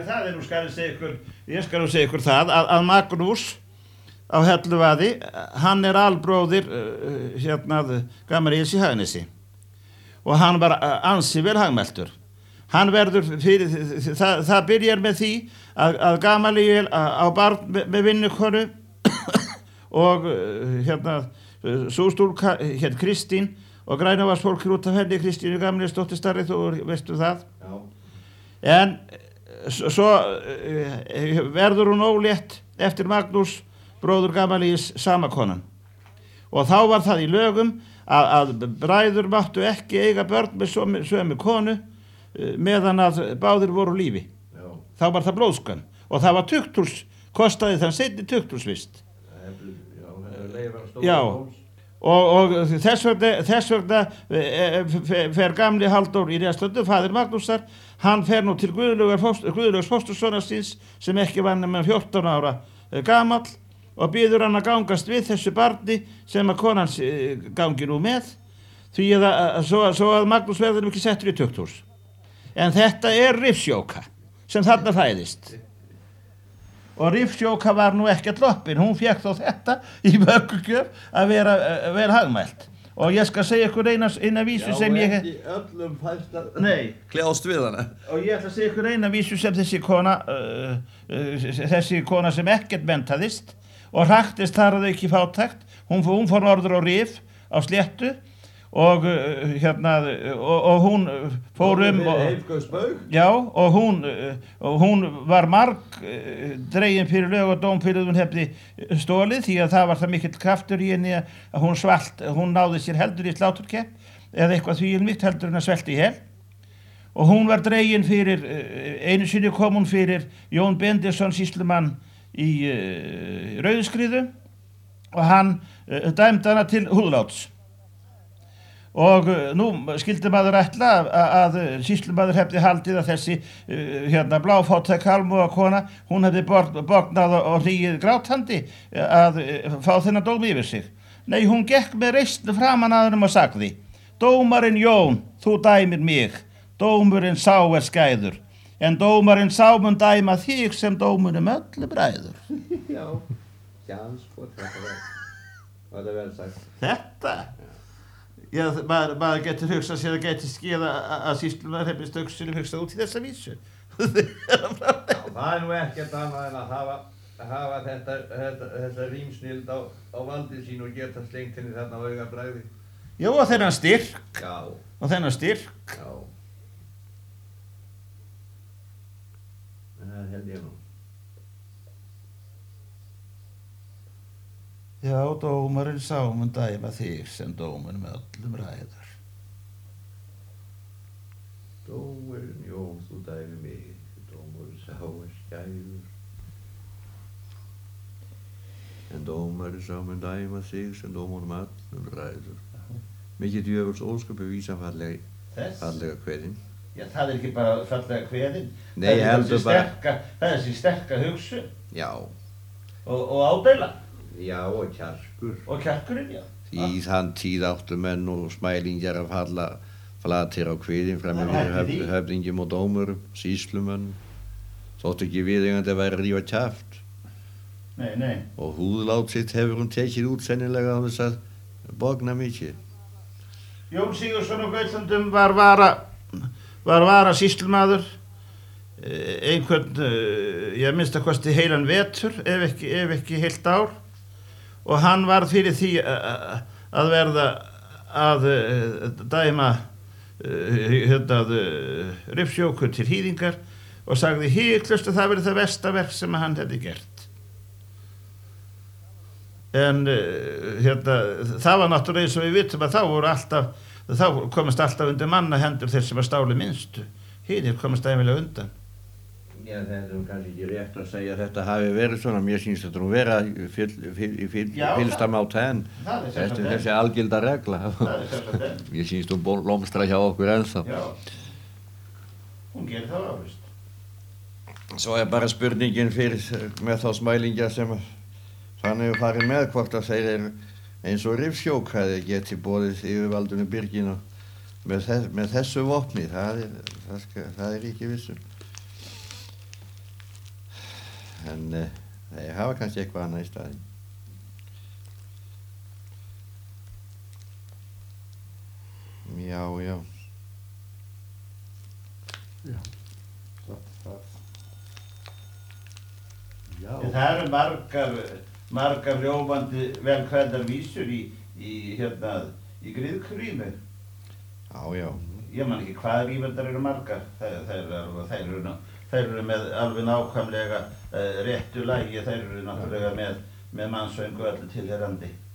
Það nú ég skal segja ykkur það að Magnús á Helluvaði, hann albróðir Gamaliels í Haganesi og hann var ansi vel hagmæltur. Hann verður fyrir, það byrjar með því að Gamaliel á barn með vinnukonu og sú stúlka Kristín og Grænavarsfólk út af henni, Kristínu Gamalielsdóttir starri, þú veistu það. Já. En svo verður hún ólétt eftir Magnús, bróður Gamaliels, sama konan. Og þá var það í lögum að bræður máttu ekki eiga börn með sömu konu meðan að báðir voru lífi. Já. Þá var það blóðskömm og það var tukthús, kostaði þann seinni tukthúsvist. Já. Og þess vegna fer gamli Halldór í Reðslöndu, faðir Magnúsar, hann fer nú til Guðlaugs fóstursonar síns sem ekki var nema 14 ára gamall og býður hann að gangast við þessu barni sem að konans gangi nú með, því að svo að Magnús verður ekki settur í tukthús. En þetta Rifsjóka sem þarna fæðist. Og Rifsjóka var nú ekkert loppin, hún fékk þó þetta í vöggugjöf að vera hagmælt. Og ég skal segja ykkur eina vísu sem ég... Já, ekki öllum fæst að... Nei. Kljást við hana. Og ég ætla að segja ykkur eina vísu sem þessi kona sem ekkert menntaðist og hraktist þar að auki fátækt. Hún fór norður á Rif, á Sléttu og hún fór já, og hún var marg dregin fyrir lög og dóm fyrir hún hefði stólið, því að það var það mikill kraftur í henni að hún náði sér heldur í sláturkepp eða eitthvað þvílíkt heldur en að svelta í hel. Og hún var dregin fyrir, einu sinni kom hún fyrir Jón Benediktsson sýslumann í Rauðuskriðu og hann dæmdi hana til húðláts. Og nú skildi maður ætla að sýslumaður hefði haldið að þessi bláfátæk almúga kona, hún hefði bognað og hlýið grátandi að fá þennan dóm yfir sig. Nei, hún gekk með reisn framan að honum og sagði: Dómarinn Jón, þú dæmir mig, dómurinn sá skæður, en dómarinn sá mun dæma þig sem dómunum öllu bræður. Já, sjálfsport, þetta var vel sagt. Þetta? Já, maður getur hugsað sér að geti skeið að sýslumaður hefði stökksinu hugsað út í þessa vísu. Já, það nú ekkert annað en að hafa þetta rímsnild á valdi sín og geta slengt henni þarna á augabræði. Já, og þennan styrk. Já. Og þennan styrk. Já. Það held ég nú. Já, dómarinn sá mun dæma þig sem dómunum öllum ræður. Dómarinn, Jón, þú dæmi mig, dómarinn sá skæður. En dómarinn sá mun dæma þig sem dómunum öllum ræður. Mikið djöfuls ósköpu vísa fallega kveðin. Já, það ekki bara fallega kveðin. Nei, ég heldur bara... Það þessi sterka hugsun. Já. Og ádæla. Já, og kjarkur. Og kjarkurinn, já. Í þann tíð áttu menn og smælingjar að falla flatir á kviðin fram með höfðingjum og dómurum, sýslumönnum. Þótt ekki viðeigandi að vera að rífa kjaft. Nei. Og húðlát sitt hefur hún tekið út sennilega á þess að bogna mikið. Jón Sigurðsson á Gautlöndum var vara sýslumaður, ég minnst að kosti heilan vetur, ef ekki heilt ár. Og hann var fyrir því að verða að dæma Rifsjóku til hýðingar og sagði hiklaust að það verið það versta sem hann hefði gert. En það var náttúrulega eins og við vitum að þá komast alltaf undir mannahendur þeir sem var stáli minnstu. Hinir komast æmilega undan. Já, þetta kannski ekki rétt að segja að þetta hafi verið svona. Mér sýnst þetta nú vera í fyllstamáta en þessi algilda regla. Mér sýnst hún blómstra hjá okkur ennþá. Já, hún gerir það áfrist. Svo bara spurningin með þá smælingja sem þannig farið með hvort að þeir eins og Rifsjók hefði geti boðið yfirvaldinu Birginu með þessu vopni. Það er ekki vissum. En þeir hafa kannski eitthvað annað í staðinn. Já. Já. Já. Það eru margar ljómandi velkvæðar vísur í Griðkrínu. Já. Ég man ekki hvað rífendar eru margar. Þeir eru með alveg nákvæmlega réttu lagi, þeir eru náttúrulega með mannsöng og öllu tilheyrandi.